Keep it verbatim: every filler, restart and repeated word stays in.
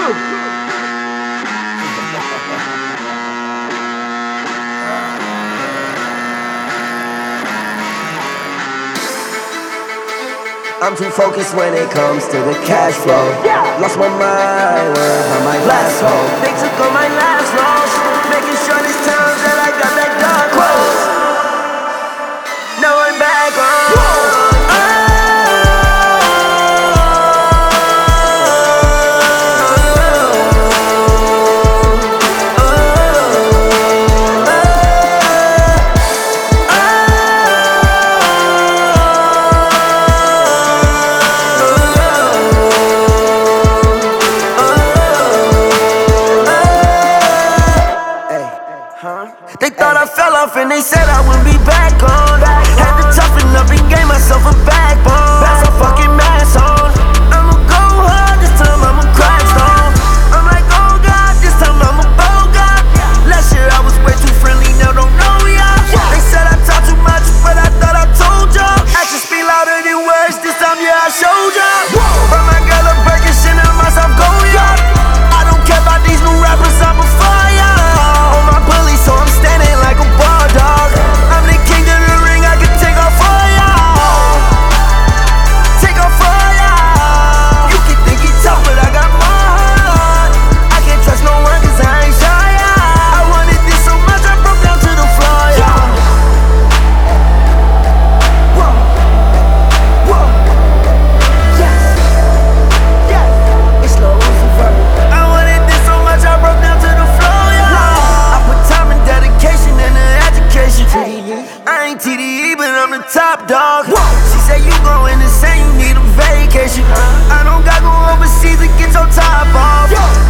I'm too focused when it comes to the cash flow. Lost my mind when I my last home. They took all my last loans, making sure this time that I got that door closed. Now I'm back on. They thought I fell off and they said I wouldn't be back on. Had to toughen up and gave myself a backbone. That's a fucking mask on. I'ma go hard, this time I'ma crack stone. I'm like, oh God, this time I'ma bow God. Last year I was way too friendly, now don't know ya. They said I talk too much, but I thought I told ya. Actions speak louder than words, this time yeah I showed ya. From my girl a Birkin, Chanel, myself go ya. I don't care about these new rappers, I'm a fire. On my bully, so I'm standing like a ball dog. I'm the king of the ring, I can take off for y'all. Take off for y'all. You can think he tough, but I got my heart. I can't trust no one cause I ain't shy. I wanted this so much, I broke down to the floor, y'all. Whoa, whoa, yes, yes, it's slow for I wanted this so much, I broke down to the floor, y'all. I put time and dedication in the education. I ain't T D E, but I'm the top dog. She said you going insane, you need a vacation. I don't gotta go overseas to get your top off.